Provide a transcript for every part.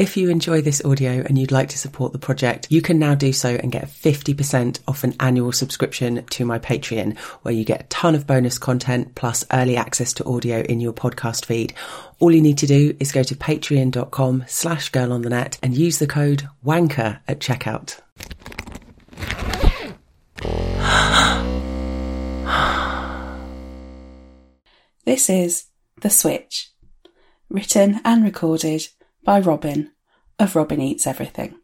If you enjoy this audio and you'd like to support the project, you can now do so and get 50% off an annual subscription to my Patreon, where you get a ton of bonus content plus early access to audio in your podcast feed. All you need to do is go to patreon.com/girlonthenet and use the code WANKER at checkout. This is The Switch, written and recorded by Robin of Robin Eats Everything.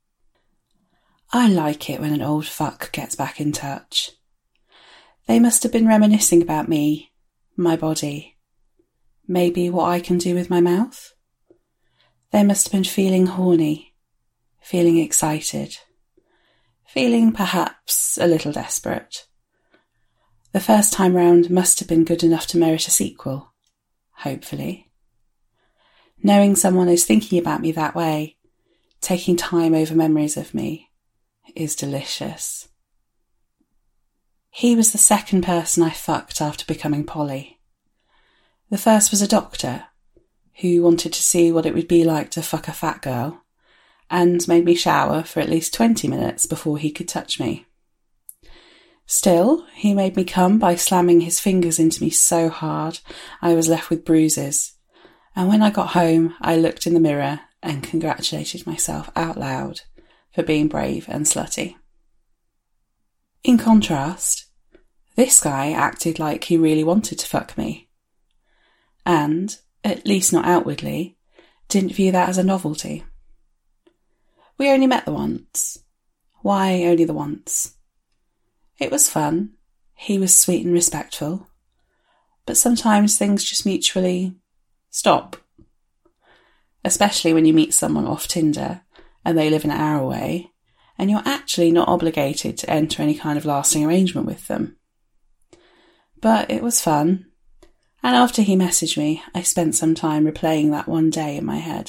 I like it when an old fuck gets back in touch. They must have been reminiscing about me, my body, maybe what I can do with my mouth. They must have been feeling horny, feeling excited, feeling perhaps a little desperate. The first time round must have been good enough to merit a sequel, hopefully. Knowing someone is thinking about me that way, taking time over memories of me, is delicious. He was the second person I fucked after becoming poly. The first was a doctor, who wanted to see what it would be like to fuck a fat girl, and made me shower for at least 20 minutes before he could touch me. Still, he made me come by slamming his fingers into me so hard I was left with bruises. And when I got home, I looked in the mirror and congratulated myself out loud for being brave and slutty. In contrast, this guy acted like he really wanted to fuck me. And, at least not outwardly, didn't view that as a novelty. We only met the once. Why only the once? It was fun. He was sweet and respectful. But sometimes things just mutually stop. Especially when you meet someone off Tinder and they live an hour away and you're actually not obligated to enter any kind of lasting arrangement with them. But it was fun, and after he messaged me, I spent some time replaying that one day in my head.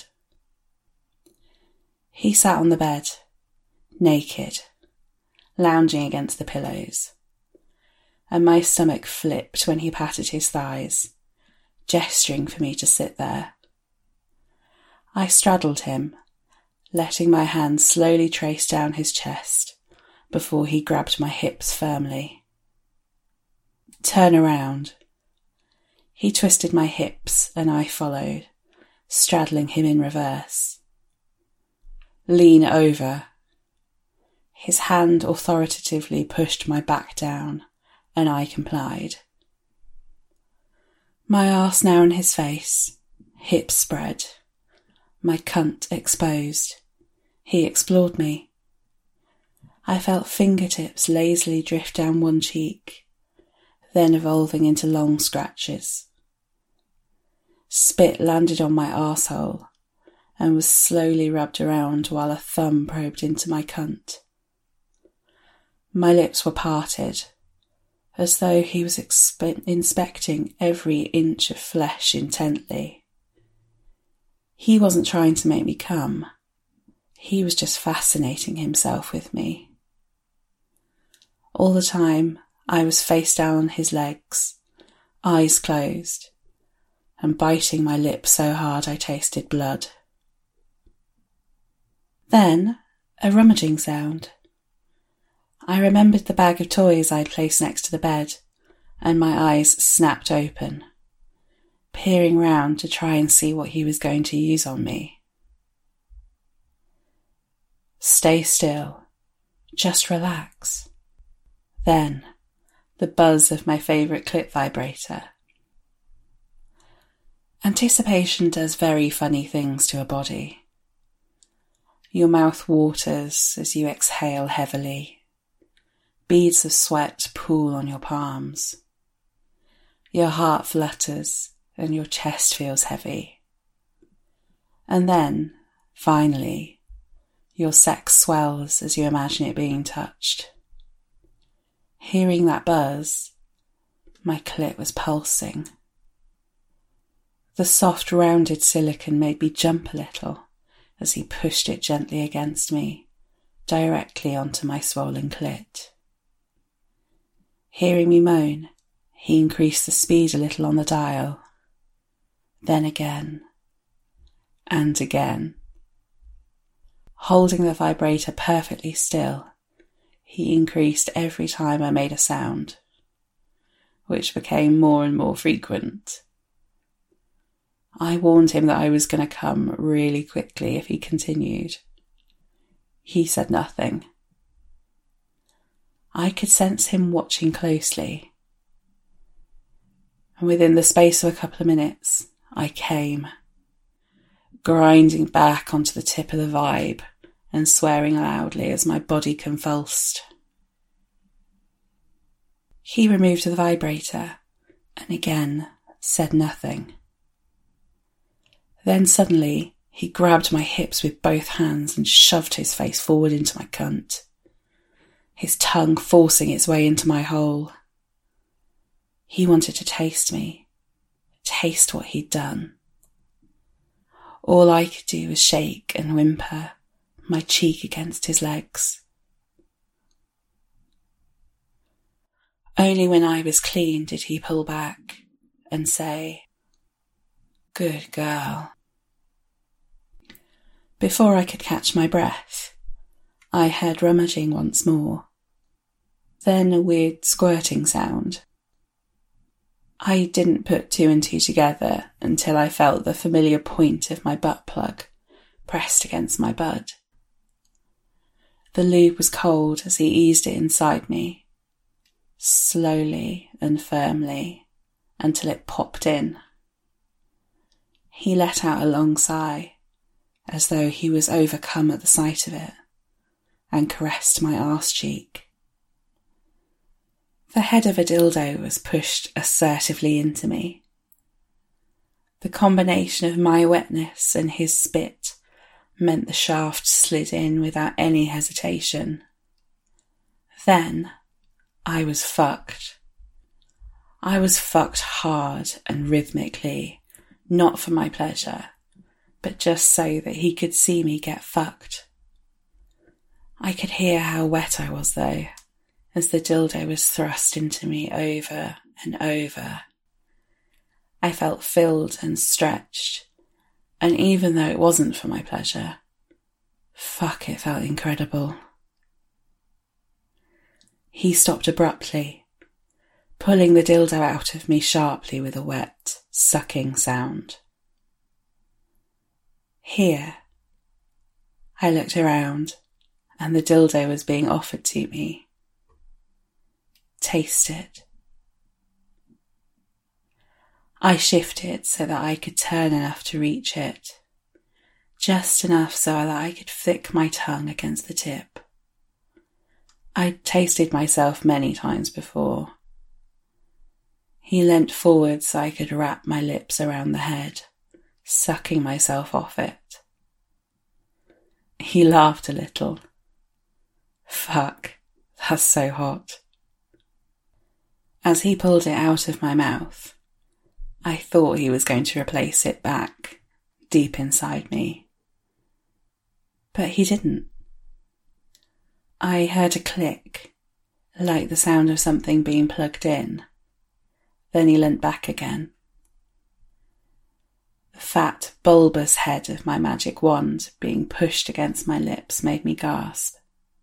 He sat on the bed, naked, lounging against the pillows, and my stomach flipped when he patted his thighs, gesturing for me to sit there. I straddled him, letting my hand slowly trace down his chest before he grabbed my hips firmly. Turn around. He twisted my hips and I followed, straddling him in reverse. Lean over. His hand authoritatively pushed my back down and I complied. My arse now in his face, hips spread, my cunt exposed. He explored me. I felt fingertips lazily drift down one cheek, then evolving into long scratches. Spit landed on my arsehole and was slowly rubbed around while a thumb probed into my cunt. My lips were parted, as though he was inspecting every inch of flesh intently. He wasn't trying to make me come. He was just fascinating himself with me. All the time, I was face down on his legs, eyes closed, and biting my lip so hard I tasted blood. Then, a rummaging sound. I remembered the bag of toys I'd placed next to the bed, and my eyes snapped open, peering round to try and see what he was going to use on me. Stay still. Just relax. Then, the buzz of my favourite clip vibrator. Anticipation does very funny things to a body. Your mouth waters as you exhale heavily. Beads of sweat pool on your palms. Your heart flutters and your chest feels heavy. And then, finally, your sex swells as you imagine it being touched. Hearing that buzz, my clit was pulsing. The soft, rounded silicone made me jump a little as he pushed it gently against me, directly onto my swollen clit. Hearing me moan, he increased the speed a little on the dial. Then again, and again, Holding the vibrator perfectly still, he increased every time I made a sound, which became more and more frequent. I warned him that I was going to come really quickly if he continued. He said nothing. I could sense him watching closely. And within the space of a couple of minutes, I came, grinding back onto the tip of the vibe and swearing loudly as my body convulsed. He removed the vibrator and again said nothing. Then suddenly he grabbed my hips with both hands and shoved his face forward into my cunt, his tongue forcing its way into my hole. He wanted to taste me, taste what he'd done. All I could do was shake and whimper, my cheek against his legs. Only when I was clean did he pull back and say, "Good girl." Before I could catch my breath, I heard rummaging once more, then a weird squirting sound. I didn't put two and two together until I felt the familiar point of my butt plug pressed against my bud. The lube was cold as he eased it inside me, slowly and firmly, until it popped in. He let out a long sigh, as though he was overcome at the sight of it, and caressed my arse cheek. The head of a dildo was pushed assertively into me. The combination of my wetness and his spit meant the shaft slid in without any hesitation. Then I was fucked. I was fucked hard and rhythmically, not for my pleasure, but just so that he could see me get fucked. I could hear how wet I was, though, as the dildo was thrust into me over and over. I felt filled and stretched, and even though it wasn't for my pleasure, fuck, it felt incredible. He stopped abruptly, pulling the dildo out of me sharply with a wet, sucking sound. Here. I looked around, and the dildo was being offered to me. Taste it. I shifted so that I could turn enough to reach it, just enough so that I could flick my tongue against the tip. I'd tasted myself many times before. He leant forward so I could wrap my lips around the head, sucking myself off it. He laughed a little. Fuck, that's so hot. As he pulled it out of my mouth, I thought he was going to replace it back, deep inside me. But he didn't. I heard a click, like the sound of something being plugged in. Then he leant back again. The fat, bulbous head of my magic wand being pushed against my lips made me gasp.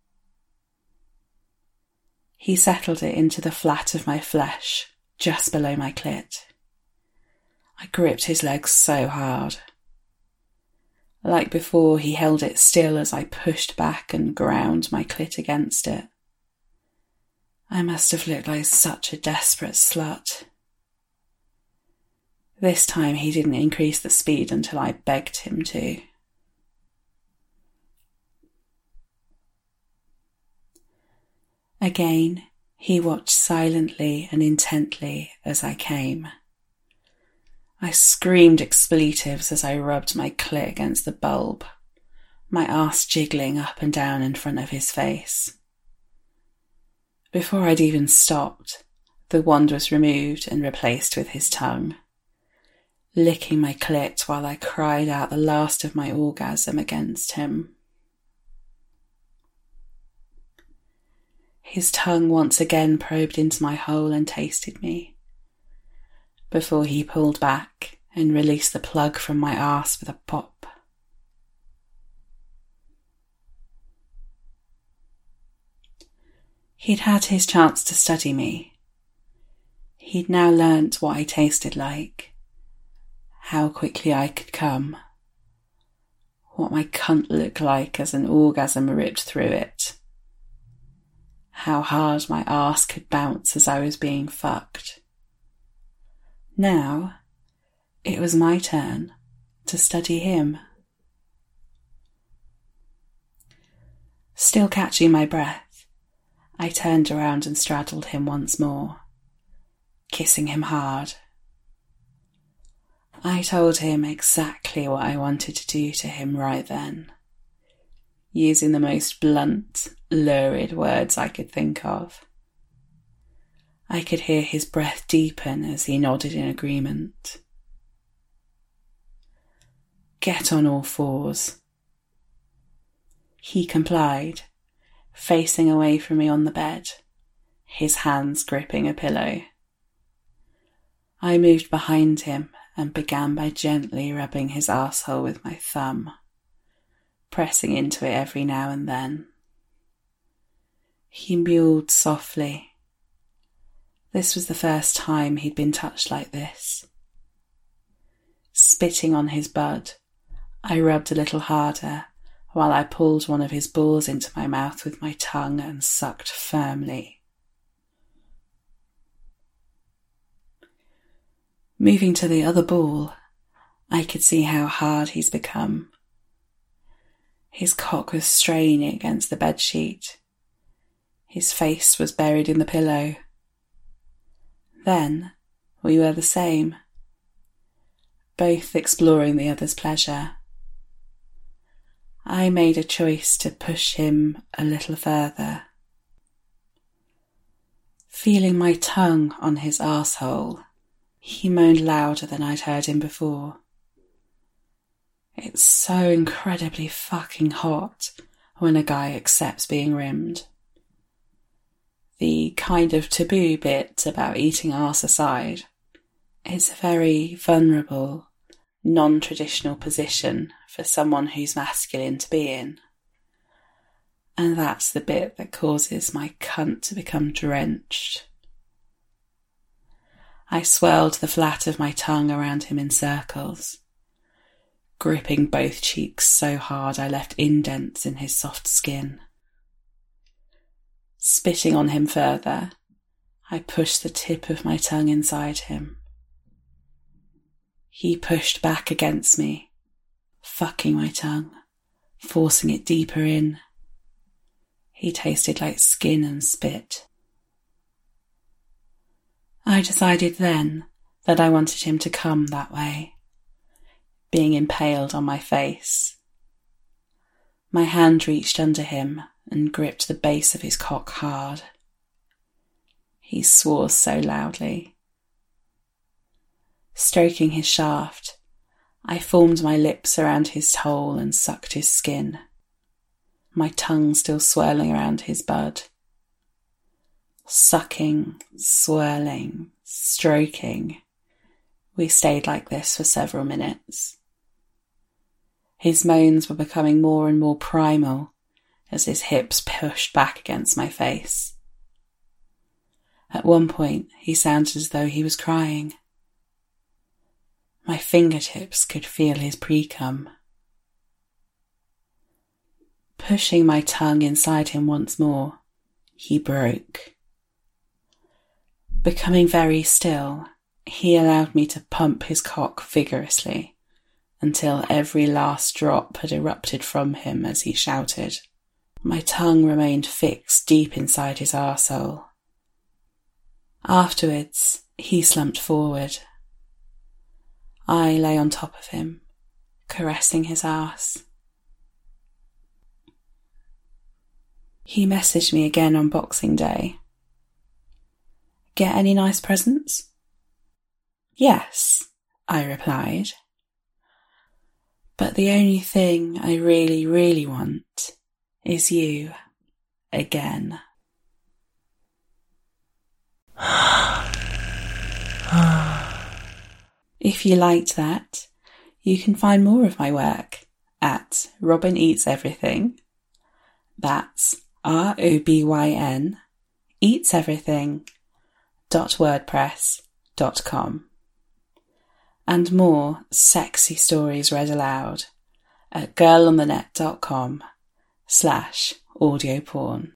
He settled it into the flat of my flesh, just below my clit. I gripped his legs so hard. Like before, he held it still as I pushed back and ground my clit against it. I must have looked like such a desperate slut. This time he didn't increase the speed until I begged him to. Again, he watched silently and intently as I came. I screamed expletives as I rubbed my clit against the bulb, my arse jiggling up and down in front of his face. Before I'd even stopped, the wand was removed and replaced with his tongue, licking my clit while I cried out the last of my orgasm against him. His tongue once again probed into my hole and tasted me, before he pulled back and released the plug from my arse with a pop. He'd had his chance to study me. He'd now learnt what I tasted like, how quickly I could come, what my cunt looked like as an orgasm ripped through it, how hard my arse could bounce as I was being fucked. Now, it was my turn to study him. Still catching my breath, I turned around and straddled him once more, kissing him hard. I told him exactly what I wanted to do to him right then, using the most blunt, lurid words I could think of. I could hear his breath deepen as he nodded in agreement. Get on all fours. He complied, facing away from me on the bed, his hands gripping a pillow. I moved behind him and began by gently rubbing his arsehole with my thumb, pressing into it every now and then. He mewed softly. This was the first time he'd been touched like this. Spitting on his bud, I rubbed a little harder while I pulled one of his balls into my mouth with my tongue and sucked firmly. Moving to the other ball, I could see how hard he's become. His cock was straining against the bedsheet. His face was buried in the pillow. Then we were the same, both exploring the other's pleasure. I made a choice to push him a little further. Feeling my tongue on his arsehole, he moaned louder than I'd heard him before. It's so incredibly fucking hot when a guy accepts being rimmed. The kind of taboo bit about eating arse aside, it's a very vulnerable, non-traditional position for someone who's masculine to be in. And that's the bit that causes my cunt to become drenched. I swirled the flat of my tongue around him in circles, gripping both cheeks so hard I left indents in his soft skin. Spitting on him further, I pushed the tip of my tongue inside him. He pushed back against me, fucking my tongue, forcing it deeper in. He tasted like skin and spit. I decided then that I wanted him to come that way, being impaled on my face. My hand reached under him and gripped the base of his cock hard. He swore so loudly. Stroking his shaft, I formed my lips around his hole and sucked his skin, my tongue still swirling around his bud. Sucking, swirling, stroking. We stayed like this for several minutes. His moans were becoming more and more primal as his hips pushed back against my face. At one point, he sounded as though he was crying. My fingertips could feel his pre-cum. Pushing my tongue inside him once more, he broke. Becoming very still, he allowed me to pump his cock vigorously until every last drop had erupted from him as he shouted. My tongue remained fixed deep inside his arsehole. Afterwards, he slumped forward. I lay on top of him, caressing his arse. He messaged me again on Boxing Day. Get any nice presents? Yes, I replied. But the only thing I really, really want is you again. If you liked that, you can find more of my work at Robin Eats Everything. That's ROBYN eatseverything.wordpress.com. And more sexy stories read aloud at girlonthenet.com/audioporn.